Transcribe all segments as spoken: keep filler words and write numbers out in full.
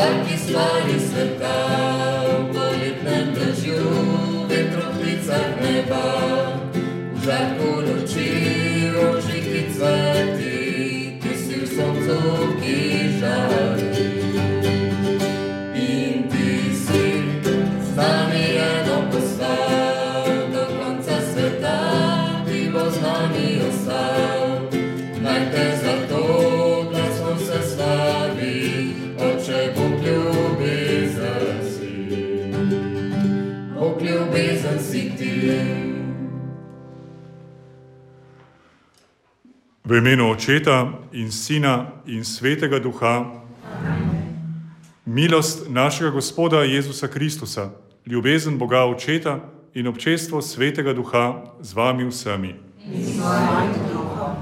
vsaki stvari sveta, v poletnem dežju, vetrovicah neba, v žarku noči, v ožiki cveti, ti si v soncu, ki žari. In ti si z nami eno postal, do konca sveta ti bo z nami ostal. Naj te zato glasom se slavi, Oče, Bog ljubezen si, Bog ljubezen si ti. V imenu Očeta in Sina in Svetega Duha. Amen. Milost našega Gospoda Jezusa Kristusa, ljubezen Boga Očeta in občestvo Svetega Duha z vami vsemi. In s tvojim duhom.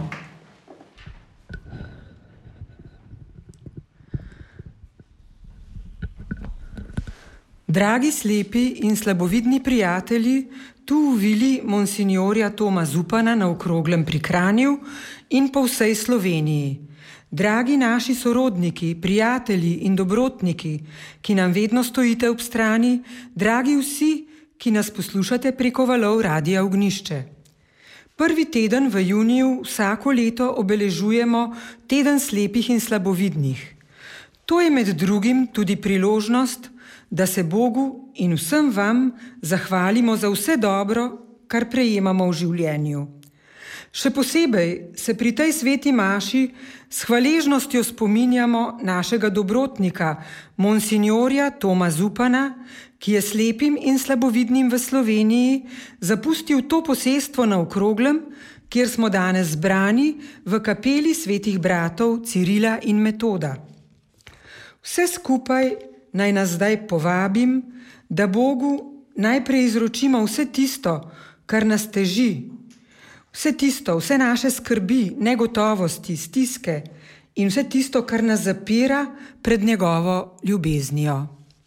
Dragi slepi in slabovidni prijatelji, tu v vili monsinjorja Toma Zupana na Okroglem pri Kranju in po vsej Sloveniji. Dragi naši sorodniki, prijatelji in dobrotniki, ki nam vedno stojite ob strani, dragi vsi, ki nas poslušate preko valov Radia Ognjišče. Prvi teden v juniju vsako leto obeležujemo teden slepih in slabovidnih. To je med drugim tudi priložnost, da se Bogu in vsem vam zahvalimo za vse dobro, kar prejemamo v življenju. Še posebej se pri tej sveti maši s hvaležnostjo spominjamo našega dobrotnika, monsinjorja Toma Zupana, ki je slepim in slabovidnim v Sloveniji zapustil to posestvo na Okroglem, kjer smo danes zbrani v kapeli svetih bratov Cirila in Metoda. Vse skupaj naj nas zdaj povabim, da Bogu najprej izročimo vse tisto, kar nas teži, vse tisto, vse naše skrbi, negotovosti, stiske in vse tisto, kar nas zapira pred njegovo ljubeznijo.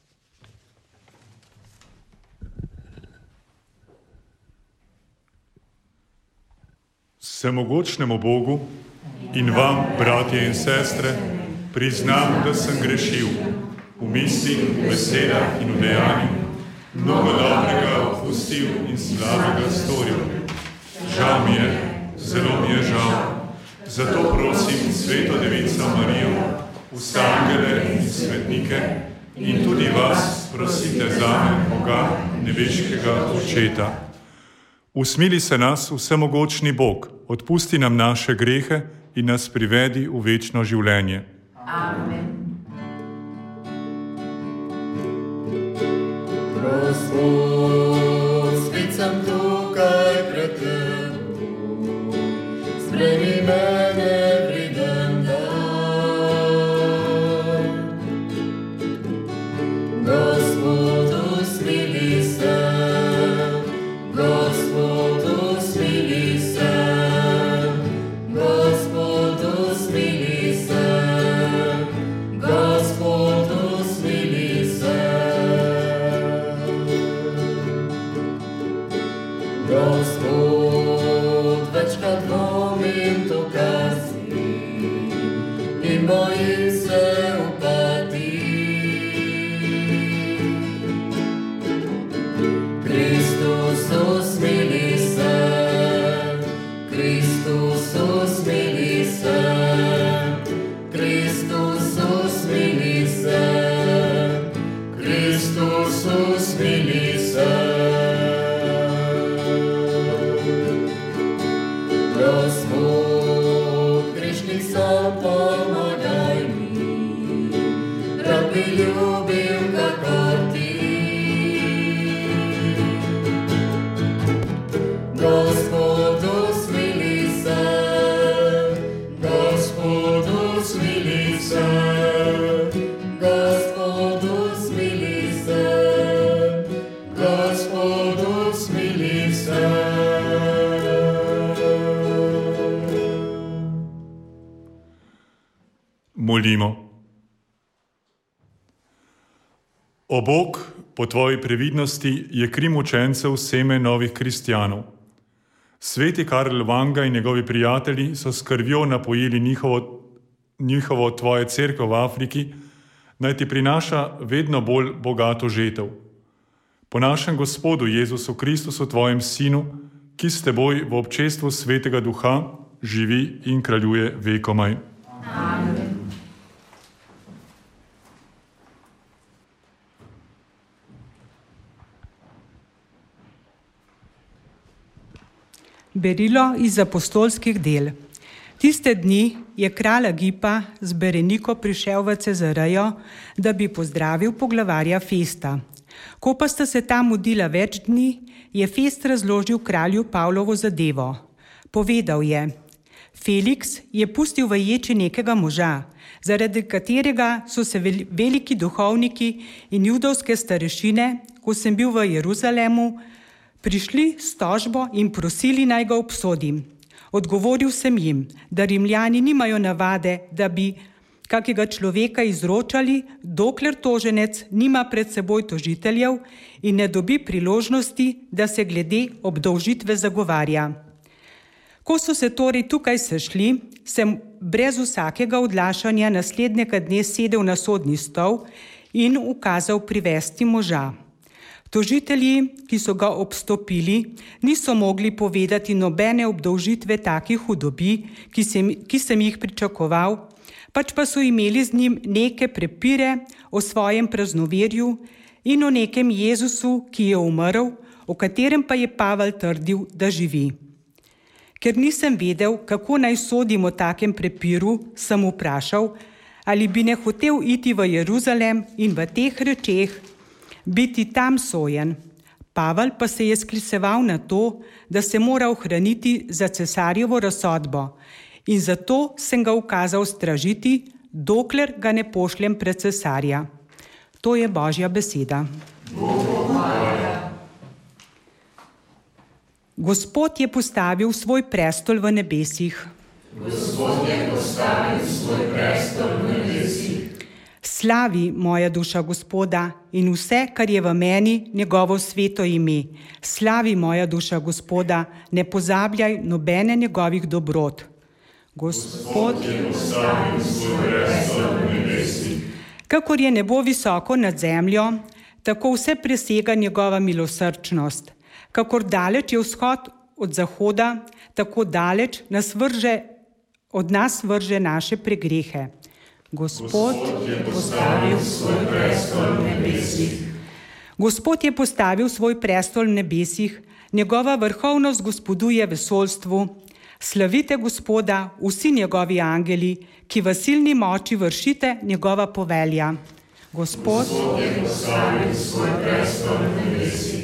Vsemogočnemu Bogu in vam, bratje in sestre, priznam, da sem grešil v mislih, v besedah in v dejanju, mnogo dobrega opustil in slabega storil. Žal mi je, zelo mi je žal. Zato prosim Sveto Devico Marijo, vse angele in svetnike in tudi vas prosite zame, Boga, nebeškega Očeta. Usmili se nas, vsemogočni Bog, odpusti nam naše grehe in nas privedi v večno življenje. Amen. Gospod, spet sem tukaj pred teboj, sprejmi mene vreden dan. Gospod, usmili se, Gospod, usmili se, Gospod, usmili se, Gospod, usmili se. Gospod, večkrat dvomim tukaj si in bojim se upati. Kristus, usmili se, Kristus, usmili se, Kristus, usmili se, Kristus, usmili se. Gospod, grešnik sam, pomagaj mi, rad bi ljubil kakor ti. Gospod, usmili se, Gospod, usmili se, Gospod, usmili se, Gospod, usmili se. Molimo. O Bog, po tvoji previdnosti je Krim učencev seme novih kristjanov. Sveti Karl Vanga in njegovi prijatelji so s krvjo napojili njihovo, njihovo tvoje cerkev v Afriki, naj ti prinaša vedno bolj bogato žetev. Po našem Gospodu Jezusu Kristusu, tvojem Sinu, ki s teboj v občestvu Svetega Duha živi in kraljuje vekomaj. Amen. Berilo iz apostolskih del. Tiste dni je kralj Agipa z Bereniko prišel v Cezarejo, da bi pozdravil poglavarja Festa. Ko pa sta se tam mudila več dni, je Fest razložil kralju Pavlovo zadevo. Povedal je: Feliks je pustil v ječi nekega moža, zaradi katerega so se veliki duhovniki in judovske starešine, ko sem bil v Jeruzalemu, prišli s tožbo in prosili, naj ga obsodim. Odgovoril sem jim, da Rimljani nimajo navade, da bi kakega človeka izročali, dokler toženec nima pred seboj tožiteljev in ne dobi priložnosti, da se glede obdolžitve zagovarja. Ko so se torej tukaj sešli, sem brez vsakega odlašanja naslednjega dne sedel na sodni stol in ukazal privesti moža. Tožitelji, ki so ga obstopili, niso mogli povedati nobene obdolžitve takih hudobi, ki sem, ki sem jih pričakoval, pač pa so imeli z njim neke prepire o svojem praznoverju in o nekem Jezusu, ki je umrl, o katerem pa je Pavel trdil, da živi. Ker nisem vedel, kako naj sodim o takem prepiru, sem vprašal, ali bi ne hotel iti v Jeruzalem in v teh rečeh biti tam sojen. Pavel pa se je skliceval na to, da se mora ohraniti za cesarjevo razsodbo in zato sem ga ukazal stražiti, dokler ga ne pošljem pred cesarja. To je Božja beseda. Gospod je postavil svoj prestol v nebesih. Gospod je postavil svoj prestol v nebesih. Slavi moja duša Gospoda in vse, kar je v meni, njegovo sveto ime. Slavi moja duša Gospoda, ne pozabljaj nobene njegovih dobrot. Gospod je postavil svoj prestol v nebesih. Kakor je nebo visoko nad zemljo, tako vse presega njegova milosrčnost. Kakor daleč je vzhod od zahoda, tako daleč nas vrže, od nas vrže naše pregrehe. Gospod je postavil svoj prestol v nebesih. Gospod je postavil svoj prestol v nebesih, njegova vrhovnost gospoduje vesoljstvu. Slavite Gospoda, vsi njegovi angeli, ki v silni moči vršite njegova povelja. Gospod, Gospod je postavil svoj prestol v nebesih.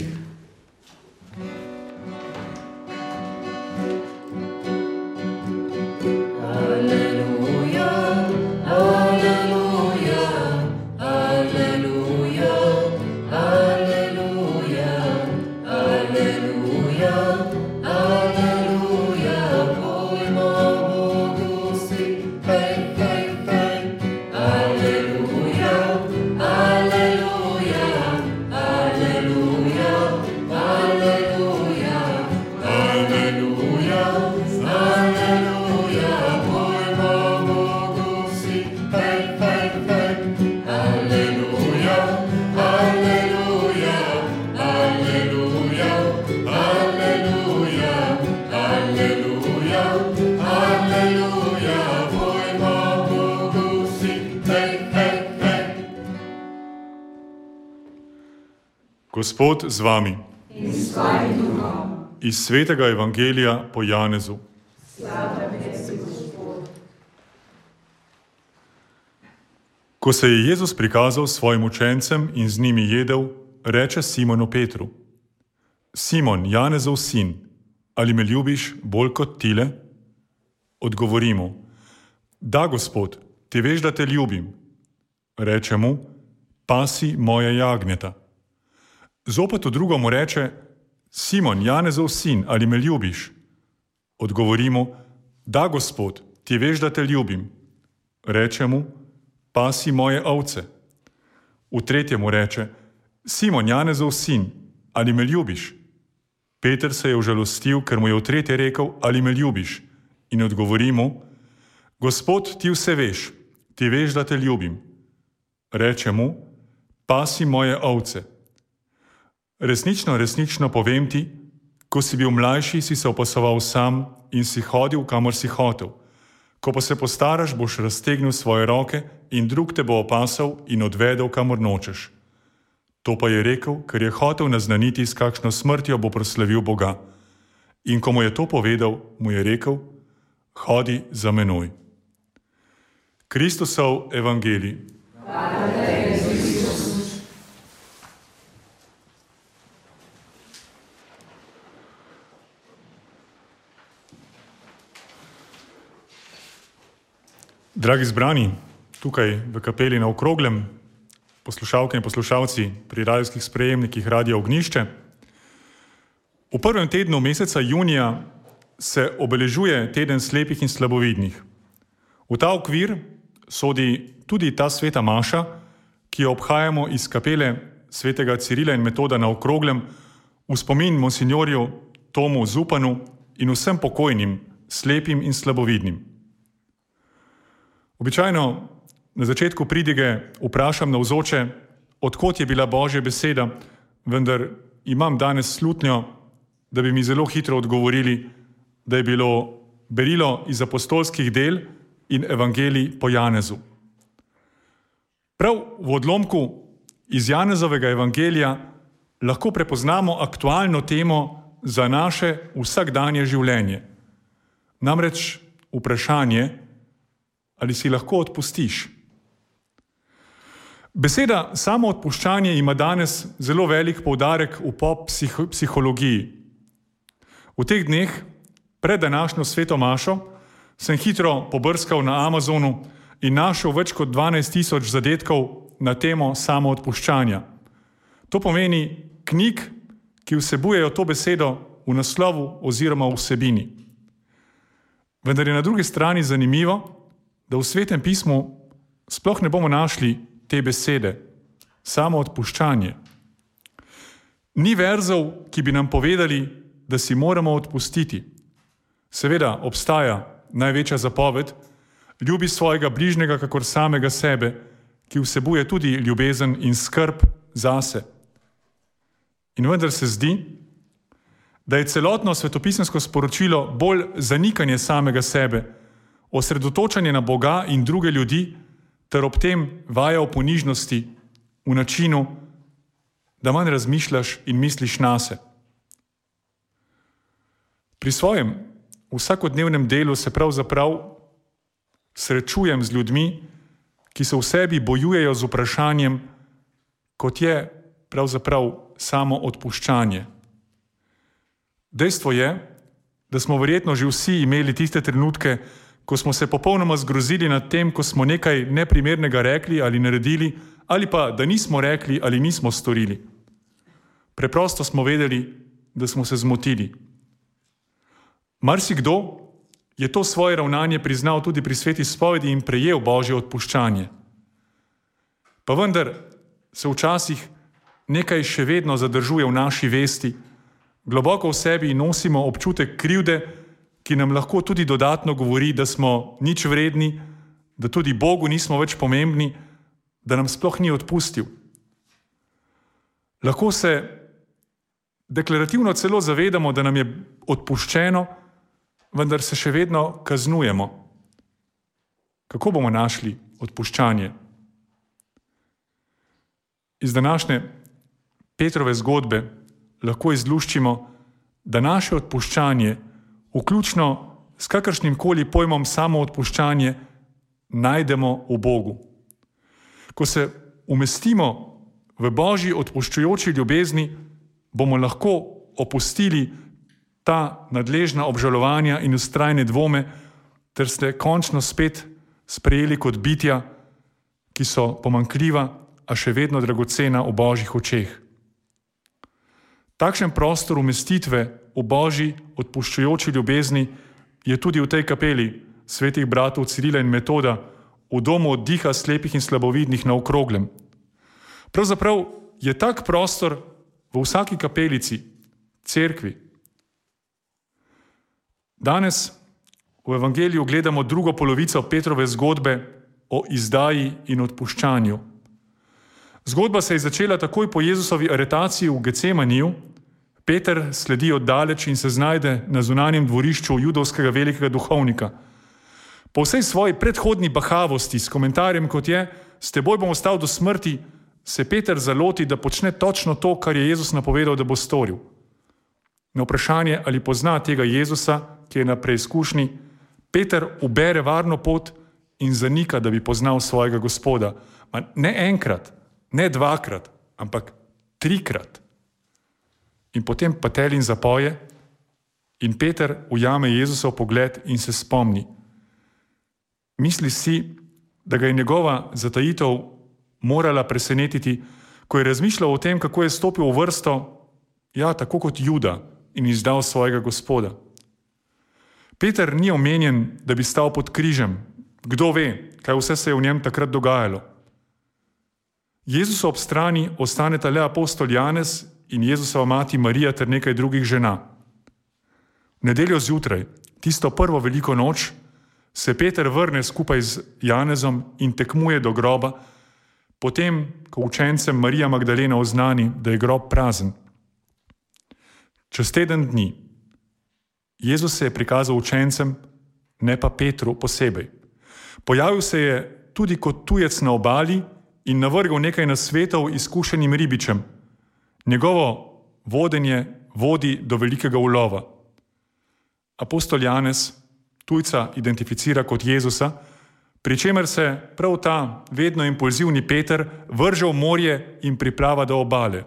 Gospod z vami. In s tvojim duhom. Iz svetega evangelija po Janezu. Slava tebi, Gospod. Ko se je Jezus prikazal svojim učencem in z njimi jedel, reče Simonu Petru: Simon, Janezov sin, ali me ljubiš bolj kot tile? Odgovori mu: Da, Gospod, ti veš, da te ljubim. Reče mu: Pasi moja jagnjeta. Zopet v drugo mu reče: Simon, Janezov sin, ali me ljubiš? Odgovori mu: Da, Gospod, ti veš, da te ljubim. Reče mu: Pasi moje ovce. V tretjemu reče: Simon, Janezov sin, ali me ljubiš? Peter se je užalostil, ker mu je v tretje rekel: Ali me ljubiš? In odgovori mu: Gospod, ti vse veš, ti veš, da te ljubim. Reče mu, pasi moje ovce. Resnično, resnično povem ti, ko si bil mlajši, si se opasoval sam in si hodil, kamor si hotel. Ko pa se postaraš, boš raztegnil svoje roke in drug te bo opasal in odvedel, kamor nočeš. To pa je rekel, ker je hotel naznaniti, s kakšno smrtjo bo proslavil Boga. In ko mu je to povedal, mu je rekel, hodi za menoj. Kristusov evangelij. Dragi zbrani, tukaj v kapeli na Okroglem, poslušalke in poslušalci pri radijskih sprejemnikih Radia Ognjišče. V prvem tednu meseca junija se obeležuje teden slepih in slabovidnih. V ta okvir sodi tudi ta sveta maša, ki jo obhajamo iz kapele svetega Cirila in Metoda na Okroglem v spomin monsinjorju Tomu Zupanu in vsem pokojnim, slepim in slabovidnim. Običajno na začetku pridige vprašam navzoče, odkot je bila Božja beseda, vendar imam danes slutnjo, da bi mi zelo hitro odgovorili, da je bilo berilo iz apostolskih del in evangelij po Janezu. Prav v odlomku iz Janezovega evangelija lahko prepoznamo aktualno temo za naše vsakdanje življenje. Namreč vprašanje, ali si lahko odpustiš. Beseda samoodpuščanje ima danes zelo velik poudarek v pop psihologiji. V teh dneh, pred današnjo sveto mašo, sem hitro pobrskal na Amazonu in našel več kot dvanajst tisoč zadetkov na temo samoodpuščanja. To pomeni knjig, ki vsebujejo to besedo v naslovu oziroma v vsebini. Vendar je na drugi strani zanimivo, da v Svetem pismu sploh ne bomo našli te besede, samoodpuščanje. Ni verzov, ki bi nam povedali, da si moramo odpustiti. Seveda obstaja največja zapoved, ljubi svojega bližnjega kakor samega sebe, ki vsebuje tudi ljubezen in skrb zase. In vendar se zdi, da je celotno svetopisemsko sporočilo bolj zanikanje samega sebe, osredotočanje na Boga in druge ljudi, ter ob tem vaja o ponižnosti v načinu, da manj razmišljaš in misliš nase. Pri svojem vsakodnevnem delu se pravzaprav srečujem z ljudmi, ki se v sebi bojujejo z vprašanjem, kot je pravzaprav samo odpuščanje. Dejstvo je, da smo verjetno že vsi imeli tiste trenutke, ko smo se popolnoma zgrozili nad tem, ko smo nekaj neprimernega rekli ali naredili, ali pa da nismo rekli ali nismo storili. Preprosto smo vedeli, da smo se zmotili. Marsikdo je to svoje ravnanje priznal tudi pri sveti spovedi in prejel Božje odpuščanje. Pa vendar se včasih nekaj še vedno zadržuje v naši vesti, globoko v sebi nosimo občutek krivde, ki nam lahko tudi dodatno govori, da smo nič vredni, da tudi Bogu nismo več pomembni, da nam sploh ni odpustil. Lahko se deklarativno celo zavedamo, da nam je odpuščeno, vendar se še vedno kaznujemo. Kako bomo našli odpuščanje? Iz današnje Petrove zgodbe lahko izluščimo, da naše odpuščanje, vključno s kakršnim koli pojmom samoodpuščanje, najdemo v Bogu. Ko se umestimo v Božji odpuščujoči ljubezni, bomo lahko opustili ta nadležna obžalovanja in vztrajne dvome, ter ste končno spet sprejeli kot bitja, ki so pomanjkljiva, a še vedno dragocena v Božjih očeh. Takšen prostor umestitve v Božji odpuščujoči ljubezni je tudi v tej kapeli svetih bratov Cirila in Metoda v domu oddiha slepih in slabovidnih na Okroglem. Pravzaprav je tak prostor v vsaki kapelici, cerkvi. Danes v evangeliju gledamo drugo polovico Petrove zgodbe o izdaji in odpuščanju. Zgodba se je začela takoj po Jezusovi aretaciji v Gecemaniju. Peter sledi oddaleč in se znajde na zunanjem dvorišču judovskega velikega duhovnika. Po vsej svoji predhodni bahavosti s komentarjem, kot je, s teboj bom ostal do smrti, se Peter zaloti, da počne točno to, kar je Jezus napovedal, da bo storil. Na vprašanje, ali pozna tega Jezusa, ki je na preizkušnji, Peter ubere varno pot in zanika, da bi poznal svojega Gospoda. Ma ne enkrat, ne dvakrat, ampak trikrat. In potem patelin zapoje in Peter ujame Jezusov pogled in se spomni. Misli si, da ga je njegova zatajitev morala presenetiti, ko je razmišljal o tem, kako je stopil v vrsto, ja, tako kot Juda, in izdal svojega Gospoda. Peter ni omenjen, da bi stal pod križem. Kdo ve, kaj vse se je v njem takrat dogajalo. Jezusu ob strani ostaneta le apostol Janez in Jezusova mati Marija ter nekaj drugih žena. V nedeljo zjutraj, tisto prvo veliko noč, se Peter vrne skupaj z Janezom in tekmuje do groba, potem, ko učencem Marija Magdalena oznani, da je grob prazen. Čez teden dni Jezus se je prikazal učencem, ne pa Petru posebej. Pojavil se je tudi kot tujec na obali in navrgal nekaj nasvetov izkušenim ribičem. Njegovo vodenje vodi do velikega ulova. Apostol Janez tujca identificira kot Jezusa, pri čemer se prav ta vedno impulzivni Peter vrže v morje in priplava do obale.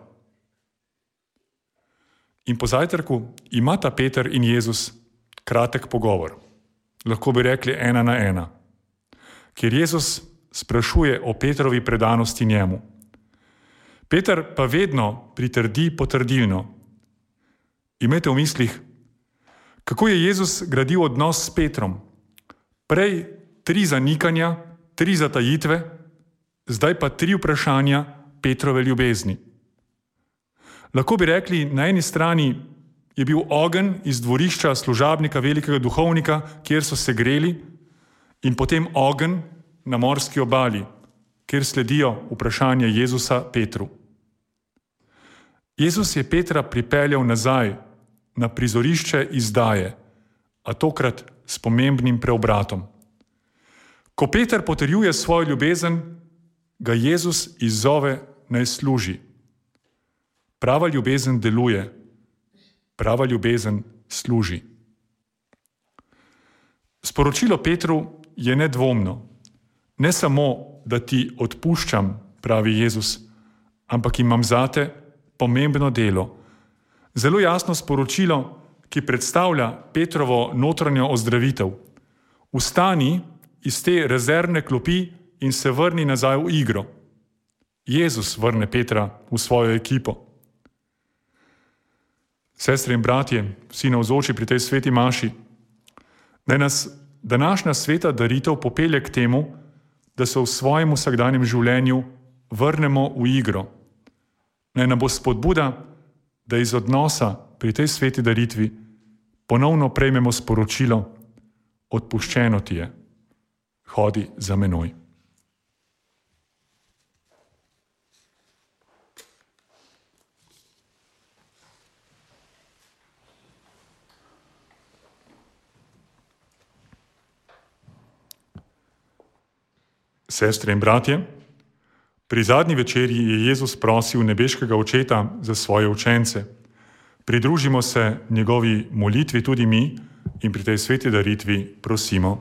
In po zajtrku imata Peter in Jezus kratek pogovor. Lahko bi rekli ena na ena, kjer Jezus sprašuje o Petrovi predanosti njemu. Peter pa vedno pritrdi potrdilno. Imejte v mislih, kako je Jezus gradil odnos s Petrom. Prej tri zanikanja, tri zatajitve, zdaj pa tri vprašanja Petrove ljubezni. Lahko bi rekli, na eni strani je bil ogenj iz dvorišča služabnika velikega duhovnika, kjer so se greli, in potem ogenj na morski obali, kjer sledijo vprašanja Jezusa Petru. Jezus je Petra pripeljal nazaj na prizorišče izdaje, a tokrat s pomembnim preobratom. Ko Peter potrjuje svojo ljubezen, ga Jezus izzove naj služi. Prava ljubezen deluje, prava ljubezen služi. Sporočilo Petru je nedvomno. Ne samo, da ti odpuščam, pravi Jezus, ampak imam zate pomembno delo. Zelo jasno sporočilo, ki predstavlja Petrovo notranjo ozdravitev. Vstani iz te rezervne klopi in se vrni nazaj v igro. Jezus vrne Petra v svojo ekipo. Sestre in bratje, vsi navzoči pri tej sveti maši, naj nas današnja sveta daritev popelje k temu, da se v svojem vsakdanjem življenju vrnemo v igro. Naj nam bo spodbuda, da iz odnosa pri tej sveti daritvi ponovno prejmemo sporočilo: odpuščeno ti je, hodi za menoj. Sestre in bratje, pri zadnji večerji je Jezus prosil nebeškega Očeta za svoje učence. Pridružimo se njegovi molitvi tudi mi in pri tej sveti daritvi prosimo.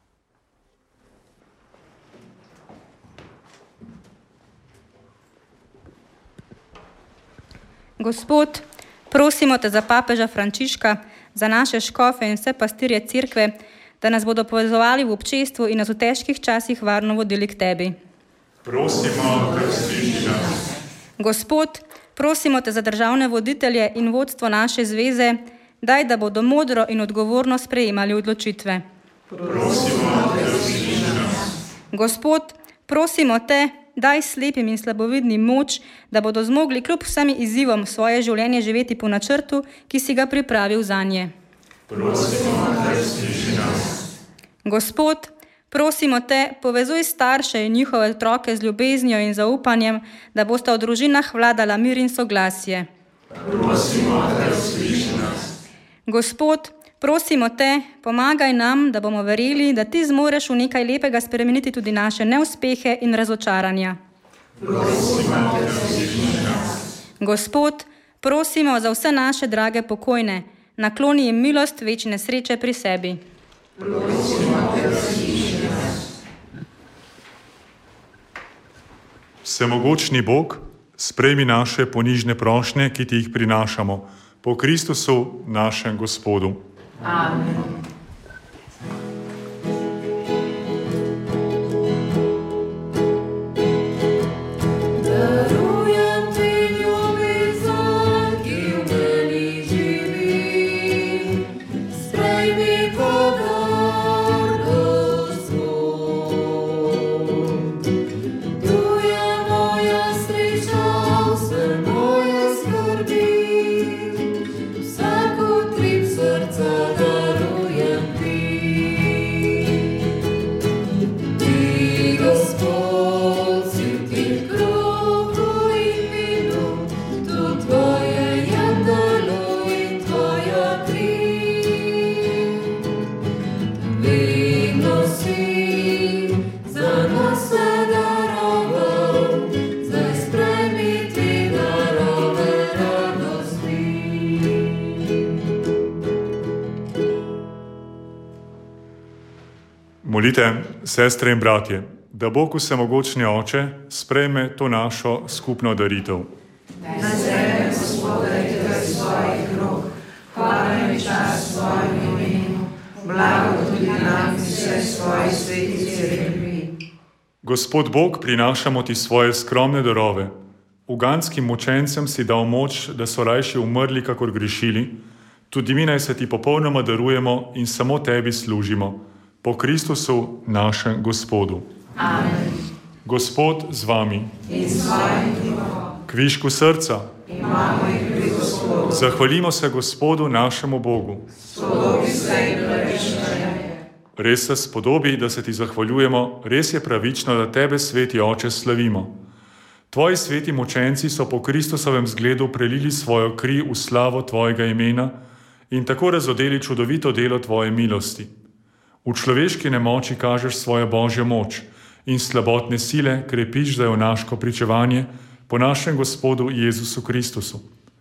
Gospod, prosimo te za papeža Frančiška, za naše škofe in vse pastirje cerkve, da nas bodo povezovali v občestvu in nas v težkih časih varno vodili k tebi. Prosimo, da sliši nas. Gospod, prosimo te za državne voditelje in vodstvo naše zveze, daj, da bodo modro in odgovorno sprejemali odločitve. Prosimo, da sliši nas. Gospod, prosimo te, daj slepim in slabovidnim moč, da bodo zmogli kljub vsem izzivom svoje življenje živeti po načrtu, ki si ga pripravil zanje. Prosimo, da sliši nas. Gospod, Prosimo te, povezuj starše in njihove otroke z ljubeznijo in zaupanjem, da bosta v družinah vladala mir in soglasje. Prosimo te, usliši nas. Gospod, prosimo te, pomagaj nam, da bomo verjeli, da ti zmoreš v nekaj lepega spremeniti tudi naše neuspehe in razočaranja. Prosimo te, usliši nas. Gospod, prosimo za vse naše drage pokojne, nakloni jim milost večne sreče pri sebi. Prosimo te, usliši nas. Vsemogočni Bog, sprejmi naše ponižne prošnje, ki ti jih prinašamo, po Kristusu našem Gospodu. Amen. Molite, sestre in bratje, da Bog vsemogočni Oče sprejme to našo skupno daritev. Na zemlji gospodarite svojih rok, hvala in čast svojim imenu, blago tudi nam in vse svoje sveti cerkvi. Gospod Bog, prinašamo ti svoje skromne darove. Uganskim mučencem si dal moč, da so rajši umrli, kakor grešili. Tudi mi naj se ti popolnoma darujemo in samo tebi služimo. Po Kristusu našem Gospodu. Amen. Gospod z vami. In s svojim duhom. Kvišku srca. Imamo jih pri Gospodu. Zahvalimo se Gospodu našemu Bogu. Spodobi se in pravično je. Res se spodobi, da se ti zahvaljujemo, res je pravično, da tebe, sveti Oče, slavimo. Tvoji sveti mučenci so po Kristusovem zgledu prelili svojo kri v slavo tvojega imena in tako razodeli čudovito delo tvoje milosti. V človeški nemoči kažeš svojo božjo moč in slabotne sile krepiš za junaško pričevanje po našem Gospodu Jezusu Kristusu.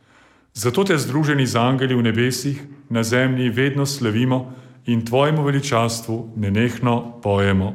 Zato te združeni z angeli v nebesih na zemlji vedno slavimo in tvojemu veličastvu nenehno pojemo.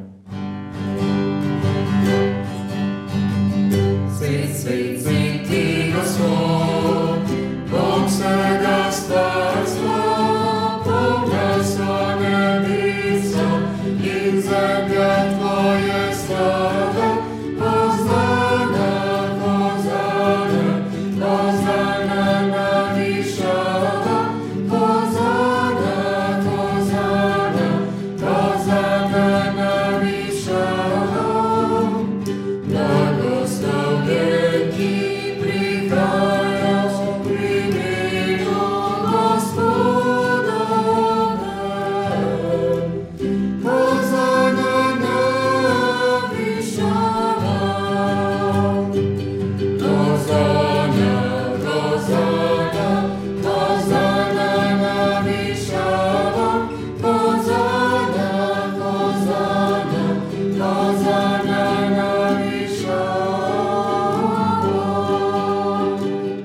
Svet, svet, svet, ti Gospod, Bog vsega stvarstva, poglas o nebesa in zemlja tvoje slave, Hozana, Hozana, Hozana na višavah, Hozana, Hozana, Hozana na višavah. Blagoslovljen, ki prihajaš v imenu Gospodovem. Hozana na višavah. Hozana, Hozana, Hozana na višavah. Hozana, Hozana, Hozana na višavah.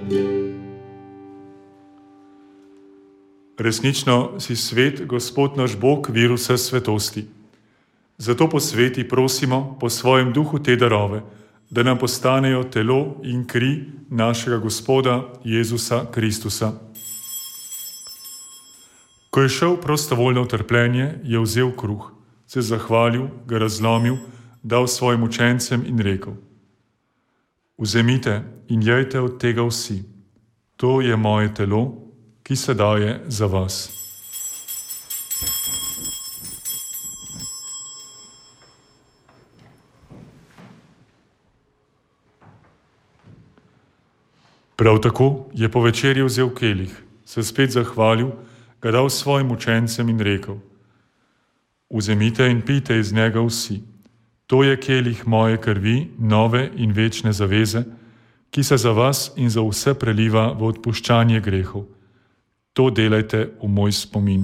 Resnično si svet, Gospod naš Bog, vir vse svetosti. Zato po sveti prosimo po svojem duhu te darove, da nam postanejo telo in kri našega Gospoda Jezusa Kristusa. Ko je šel prostovoljno v trpljenje, je vzel kruh, se zahvalil, ga razlomil, dal svojim učencem in rekel: Vzemite in jejte od tega vsi. To je moje telo, ki se daje za vas. Prav tako je po večerji vzel kelih, se spet zahvalil, ga dal svojim učencem in rekel: Vzemite in pijte iz njega vsi. To je kelih moje krvi, nove in večne zaveze, ki se za vas in za vse preliva v odpuščanje grehov. To delajte v moj spomin.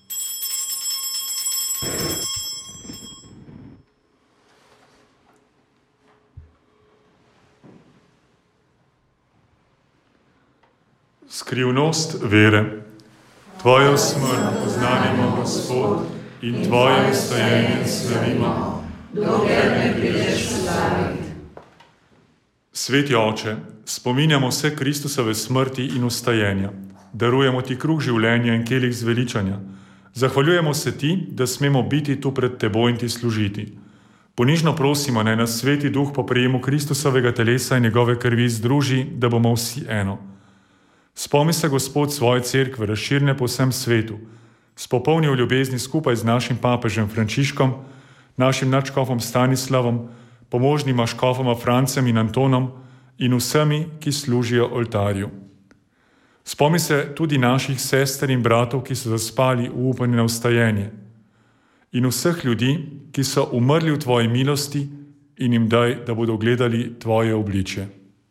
Skrivnost vere. Tvojo smrt poznanimo, Gospod, in Tvoje vstajenje slavimo, dokler ne prideš slaviti. Sveti Oče, spominjamo se Kristusove smrti in vstajenja. Darujemo Ti kruh življenja in kelih zveličanja. Zahvaljujemo se Ti, da smemo biti tu pred Teboj in Ti služiti. Ponižno prosimo, naj nas Sveti Duh po prejemu Kristusovega telesa in njegove krvi združi, da bomo vsi eno. Spomni se, Gospod, svoje cerkve, razširne po vsem svetu, spopolni v ljubezni skupaj z našim papežem Frančiškom, našim nadškofom Stanislavom, pomožnima škofoma Francem in Antonom in vsemi, ki služijo oltarju. Spomni se tudi naših sester in bratov, ki so zaspali v upanju na vstajenje, in vseh ljudi, ki so umrli v Tvoji milosti, in jim daj, da bodo gledali Tvoje obličje.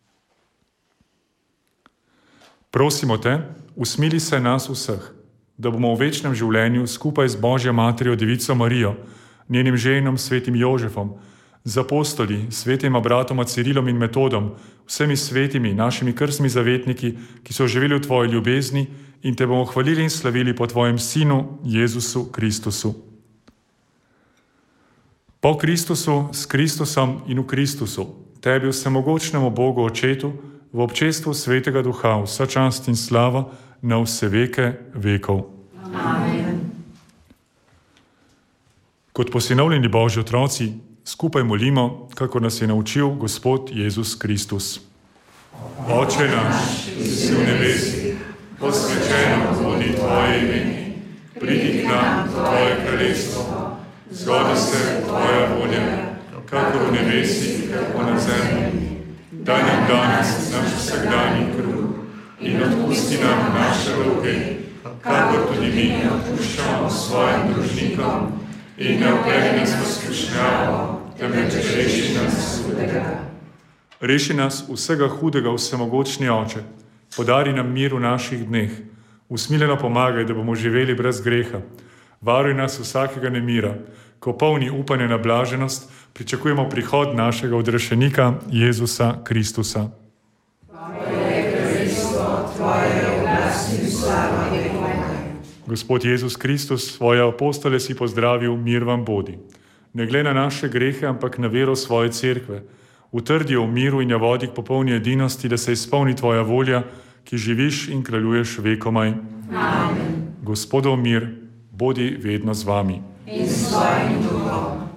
Prosimo Te, usmili se nas vseh, da bomo v večnem življenju skupaj z Božjo Materjo Devico Marijo, njenim ženom svetim Jožefom, z apostoli, svetima bratoma Cirilom in Metodom, vsemi svetimi, našimi krstnimi zavetniki, ki so živeli v Tvoji ljubezni in Te bomo hvalili in slavili po Tvojem Sinu, Jezusu Kristusu. Po Kristusu, s Kristusom in v Kristusu, Tebi vsemogočnemu Bogu Očetu, v občestvu Svetega Duha, vsa čast in slava na vse veke vekov. Amen. Kot posinovljeni Božji otroci, skupaj molimo, kako nas je naučil Gospod Jezus Kristus. Oče naš, ki si v nebesih, posvečeno bodi Tvoje ime, pridi k nam Tvoje kraljestvo, zgodi se Tvoja volja, kakor v nebesih, tako na zemlji. Daj nam danes naš vsakdanji kruh in odpusti nam naše dolge, kakor tudi mi odpuščamo svojim dolžnikom, in ne vpelji nas v skušnjavo, temveč reši nas hudega. Reši nas vsega hudega, vsemogočni Oče, podari nam mir v naših dneh, usmiljeno pomagaj, da bomo živeli brez greha, varuj nas vsakega nemira, ko polni upanja na blaženost, pričakujemo prihod našega odrešenika Jezusa Kristusa. Gospod Jezus Kristus, svoje apostole si pozdravil, mir vam bodi. Ne glede na naše grehe, ampak na vero svoje cerkve. Utrdi v miru in jo vodi k popolni edinosti, da se izpolni Tvoja volja, ki živiš in kraljuješ vekomaj. Amen. Gospodov mir, bodi vedno z vami. In s svojim duhom.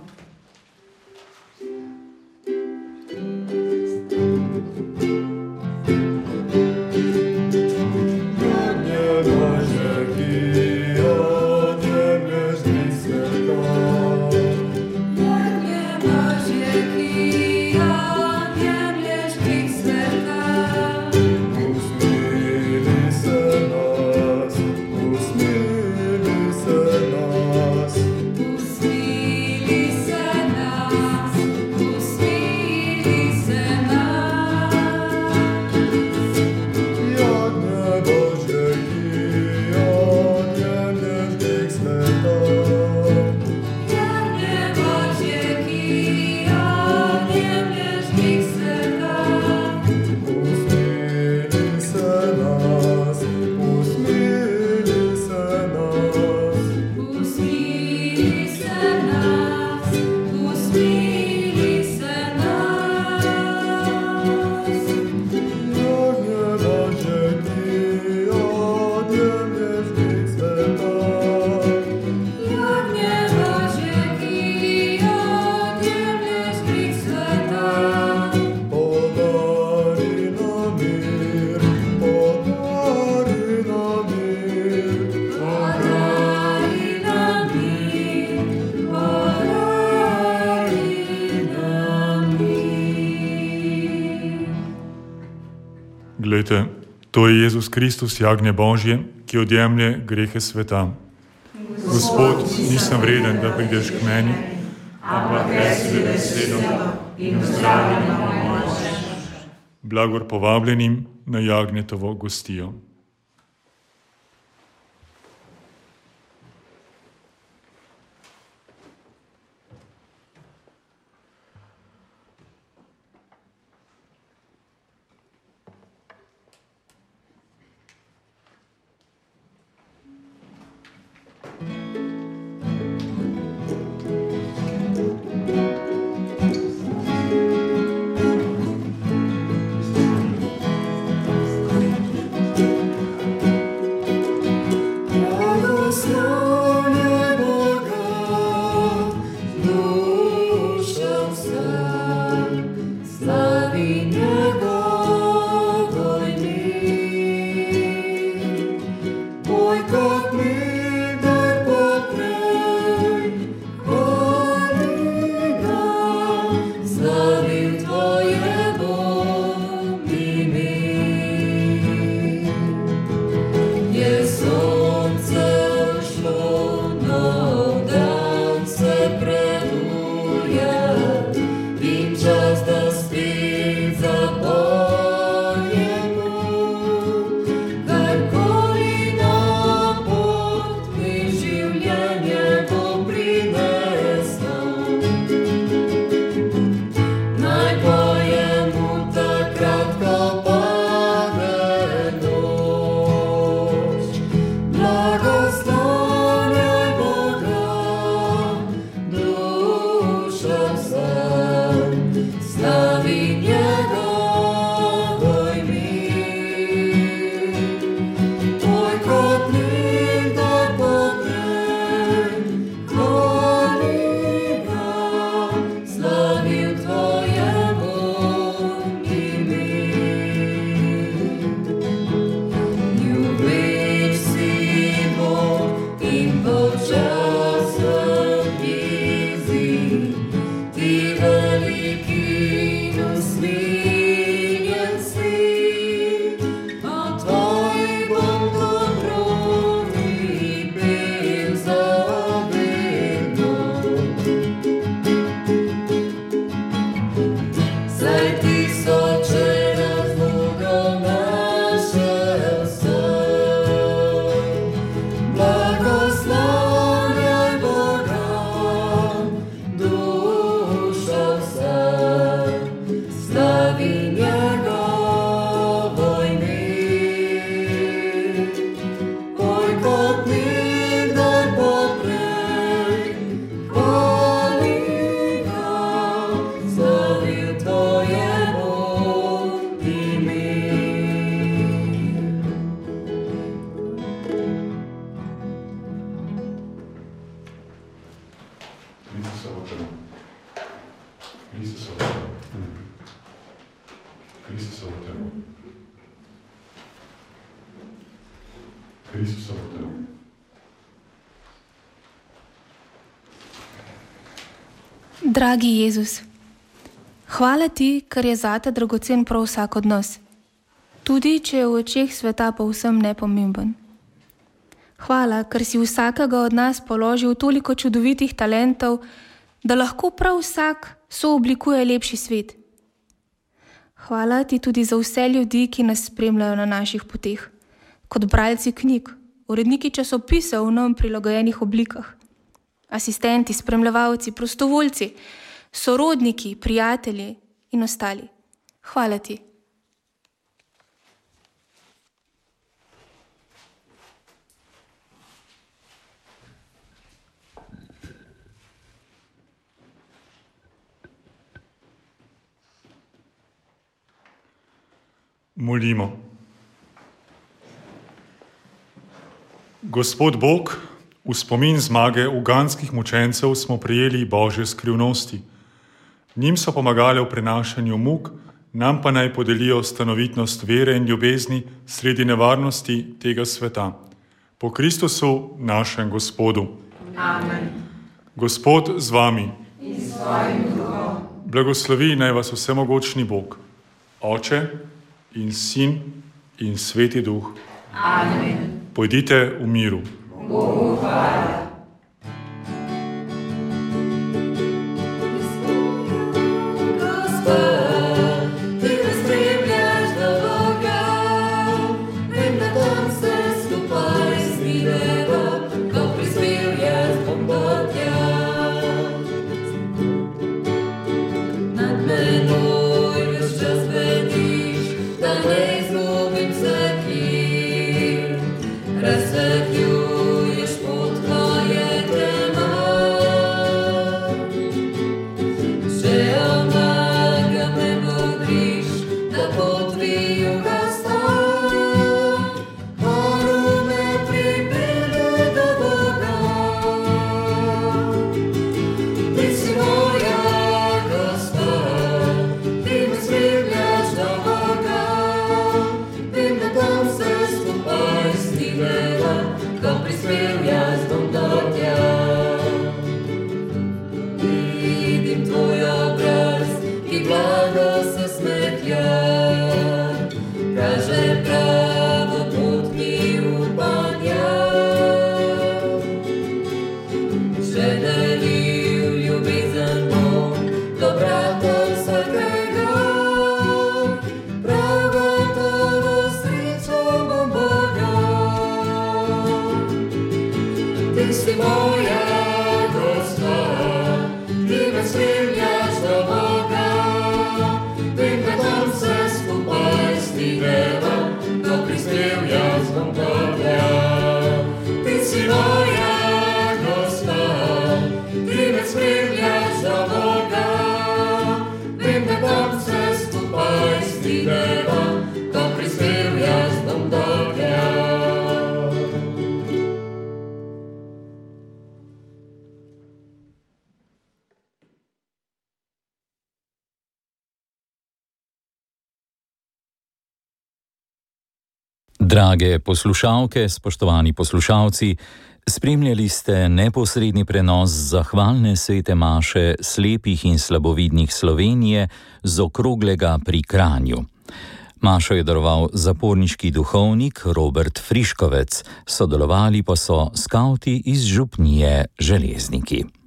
Glejte, to je Jezus Kristus, jagnje Božje, ki odjemlje grehe sveta. Gospod, nisem vreden, da prideš k meni, ampak reci le besedo in zdravi me mojo dušo. Blagor povabljenim na Jagnjetovo gostijo. Dragi Jezus, hvala ti, ker je zate dragocen prav vsak od nas, tudi če je v očeh sveta povsem nepomemben. Hvala, ker si vsakega od nas položil toliko čudovitih talentov, da lahko prav vsak sooblikuje lepši svet. Hvala ti tudi za vse ljudi, ki nas spremljajo na naših poteh, kot bralci knjig, uredniki časopisov v nam prilagojenih oblikah, asistenti, spremljevalci, prostovoljci, sorodniki, prijatelji in ostali. Hvala ti. Molimo. Gospod Bog, v spomin zmage uganskih mučencev smo prejeli Božje skrivnosti. Njim so pomagale v prenašanju muk, nam pa naj podelijo stanovitnost vere in ljubezni sredi nevarnosti tega sveta. Po Kristusu, našem Gospodu. Amen. Gospod z vami. In s tvojim duhom. Blagoslovi naj vas vsemogočni Bog, Oče in Sin in Sveti Duh. Amen. Pojdite v miru. V Bogu hvala. Drage poslušalke, spoštovani poslušalci, spremljali ste neposredni prenos zahvalne svete maše slepih in slabovidnih Slovenije z okroglega pri Kranju. Mašo je daroval zaporniški duhovnik Robert Friškovec, sodelovali pa so skavti iz župnije Železniki.